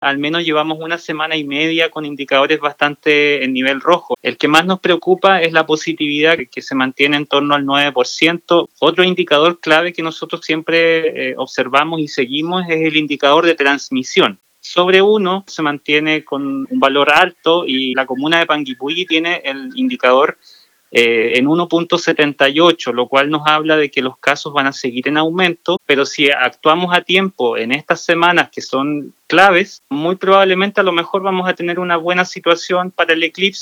al menos llevamos una semana y media con indicadores bastante en nivel rojo. El que más nos preocupa es la positividad que se mantiene en torno al 9%. Otro indicador clave que nosotros siempre observamos y seguimos es el indicador de transmisión. Sobre 1 se mantiene con un valor alto y la comuna de Panguipulli tiene el indicador en 1.78, lo cual nos habla de que los casos van a seguir en aumento, pero si actuamos a tiempo en estas semanas que son claves, muy probablemente a lo mejor vamos a tener una buena situación para el eclipse